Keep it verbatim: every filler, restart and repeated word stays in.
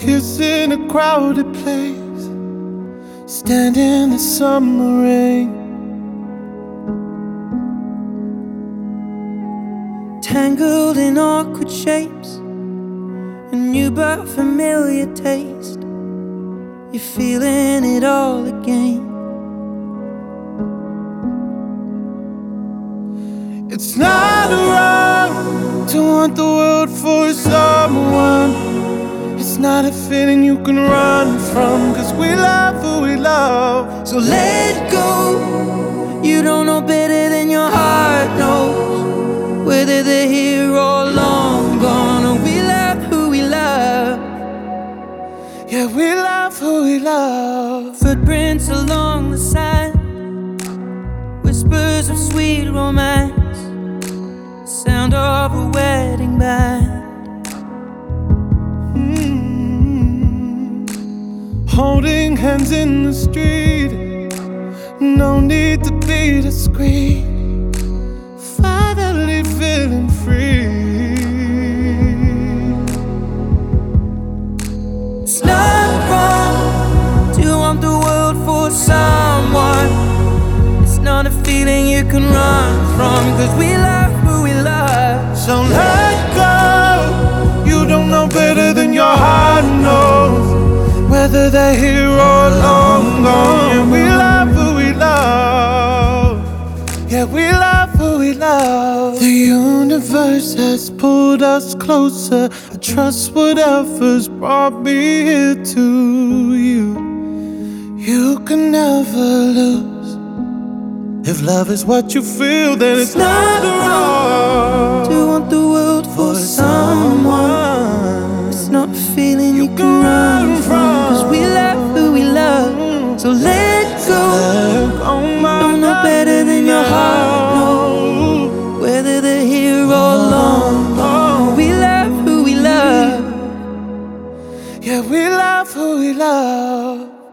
kiss in a crowded place, stand in the summer rain. Tangled in awkward shapes, a new but familiar taste. You're feeling it all again. It's not wrong to want the world for someone. It's not a feeling you can run from, 'cause we love who we love. So let go. You don't know better than your heart knows, whether they're here or long gone. Or we love who we love. Yeah, we love who we love. Footprints along the sand, whispers of sweet romance, sound of a wedding band. Mm-hmm. Holding hands in the street, no need to be discreet. Finally feeling free. It's not wrong to want the world for someone. It's not a feeling you can run from, 'cause we love who we love. So let go. You don't know better than your heart knows, whether they're here or long gone. Yeah, we love who we love. Yeah, we love who we love. The universe has pulled us closer. I trust whatever's brought me here to you. You can never lose. If love is what you feel, then it's not wrong to want the world for someone. It's not a feeling you can run from, 'cause we love who we love. So let go. Don't know better than your heart knows, whether they're here or long gone. We love who we love. Yeah, we love who we love.